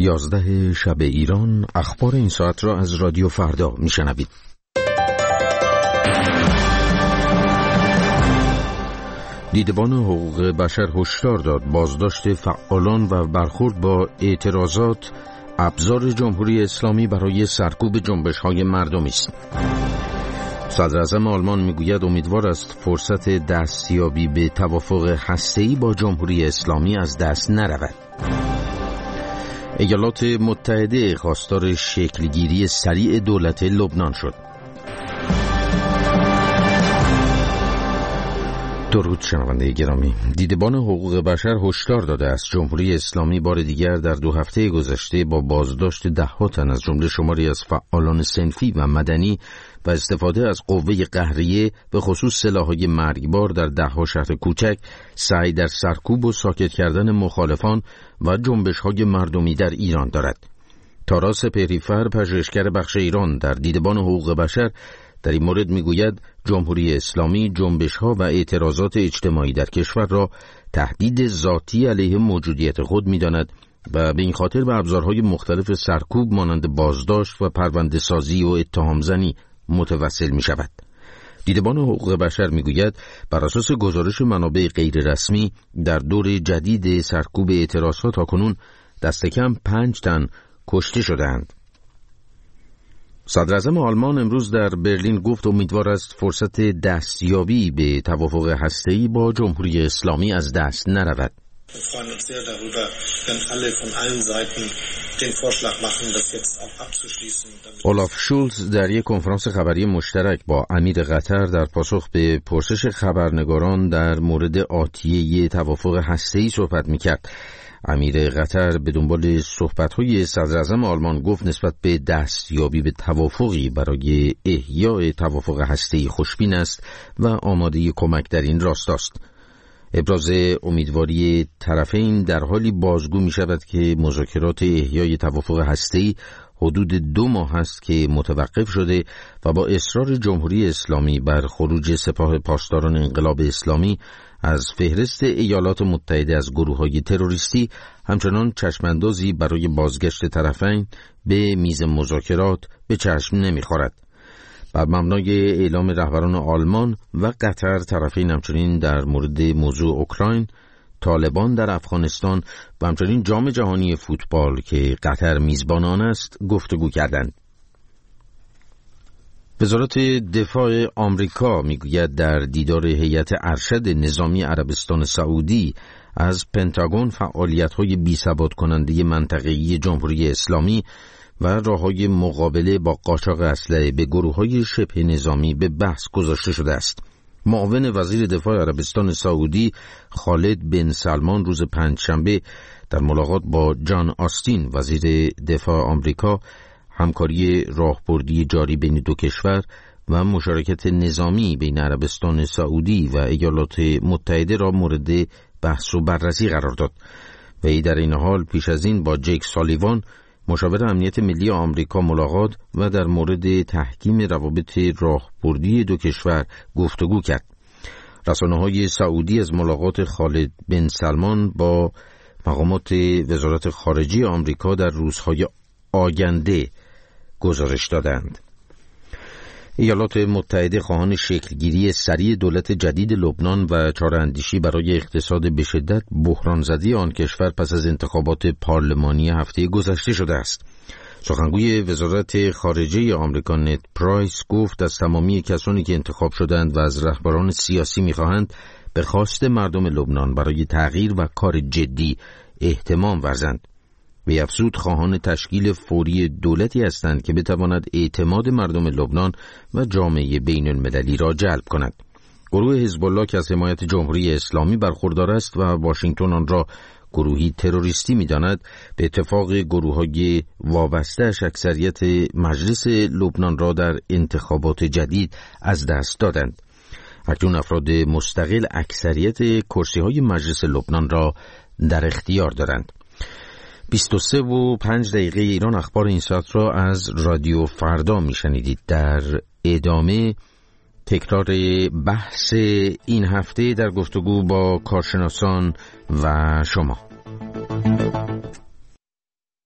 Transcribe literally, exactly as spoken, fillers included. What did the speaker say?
یازده شب ایران، اخبار این ساعت را از رادیو فردا میشنوید. دیدبان حقوق بشر هشدار داد بازداشت فعالان و برخورد با اعتراضات ابزار جمهوری اسلامی برای سرکوب جنبش‌های مردمی است. صدر اعظم آلمان میگوید امیدوار است فرصت دستیابی به توافق هسته‌ای با جمهوری اسلامی از دست نرود. ایالات متحده خواستار شکلگیری سریع دولت لبنان شد. درود شنونده گرامی. دیدبان حقوق بشر هشدار داده است جمهوری اسلامی بار دیگر در دو هفته گذشته با بازداشت ده‌ها تن از جمله شماری از فعالان صنفی و مدنی و استفاده از قوه قهریه به خصوص سلاح‌های مرگبار در ده‌ها شهر کوچک سعی در سرکوب و ساکت کردن مخالفان و جنبش‌های مردمی در ایران دارد. تارا سپهری‌فر، پژوهشگر بخش ایران در دیدبان حقوق بشر، در این مورد میگوید جمهوری اسلامی جنبش‌ها و اعتراضات اجتماعی در کشور را تهدید ذاتی علیه موجودیت خود می‌داند و به این خاطر به ابزارهای مختلف سرکوب مانند بازداشت و پرونده سازی و اتهام زنی متوسل می‌شود. دیدبان حقوق بشر میگوید بر اساس گزارش منابع غیر رسمی در دور جدید سرکوب اعتراضات تاکنون دست کم پنج تن کشته شدند. صدر اعظم آلمان امروز در برلین گفت امیدوار است فرصت دستیابی به توافق هسته‌ای با جمهوری اسلامی از دست نرود. اولاف شولز در یک کنفرانس خبری مشترک با امیر قطر در پاسخ به پرسش خبرنگاران در مورد آتیه توافق هسته‌ای صحبت می‌کرد. امیر قطر به دنبال صحبت‌های صدر اعظم آلمان گفت نسبت به دستیابی به توافقی برای احیای توافق هسته‌ای خوشبین است و آماده کمک در این راستاست. ابراز امیدواری طرفین در حالی بازگو می‌شود که مذاکرات احیای توافق هسته‌ای حدود دو ماه است که متوقف شده و با اصرار جمهوری اسلامی بر خروج سپاه پاسداران انقلاب اسلامی از فهرست ایالات متحده از گروه‌های تروریستی همچنان چشماندازی برای بازگشت طرفین به میز مذاکرات به چشم نمی‌خورد. بر مبنای اعلام رهبران آلمان و قطر، طرفین همچنین در مورد موضوع اوکراین، طالبان در افغانستان و همچنین جام جهانی فوتبال که قطر میزبان آن است گفتگو کردند. وزارت دفاع آمریکا میگوید در دیدار هیئت ارشد نظامی عربستان سعودی از پنتاگون فعالیت‌های بی‌ثبات کننده منطقه‌ای جمهوری اسلامی و راه‌های مقابله با قاچاق اسلحه به گروه‌های شبه نظامی به بحث گذاشته شده است. معاون وزیر دفاع عربستان سعودی خالد بن سلمان روز پنجشنبه در ملاقات با جان آستین وزیر دفاع آمریکا همکاری راهبردی جاری بین دو کشور و مشارکت نظامی بین عربستان سعودی و ایالات متحده را مورد بحث و بررسی قرار داد. وی در این حال پیش از این با جیک سالیوان مشاور امنیت ملی آمریکا ملاقات و در مورد تحکیم روابط راهبردی دو کشور گفتگو کرد. رسانه‌های سعودی از ملاقات خالد بن سلمان با مقامات وزارت خارجه آمریکا در روزهای آینده گزارش دادند. ایالات متحده خواهان شکلگیری سریع دولت جدید لبنان و چاره‌اندیشی برای اقتصاد به شدت بحران زده آن کشور پس از انتخابات پارلمانی هفته گذشته شده است. سخنگوی وزارت خارجه آمریکا نت پرایس گفت از تمامی کسانی که انتخاب شدند و از رهبران سیاسی می‌خواهند به خواست مردم لبنان برای تغییر و کار جدی اهتمام ورزند. وی افزود خواهان تشکیل فوری دولتی هستند که بتواند اعتماد مردم لبنان و جامعه بین المللی را جلب کند. گروه حزب الله که از حمایت جمهوری اسلامی برخوردار است و واشنگتن آن را گروهی تروریستی می‌داند، به اتفاق گروه‌های وابسته‌اش اکثریت مجلس لبنان را در انتخابات جدید از دست دادند. اکنون افراد مستقل اکثریت کرسی‌های مجلس لبنان را در اختیار دارند. بیست و سه و پنج دقیقه ایران، اخبار این ساعت را از رادیو فردا میشنیدید. در ادامه تکرار بحث این هفته در گفتگو با کارشناسان و شما.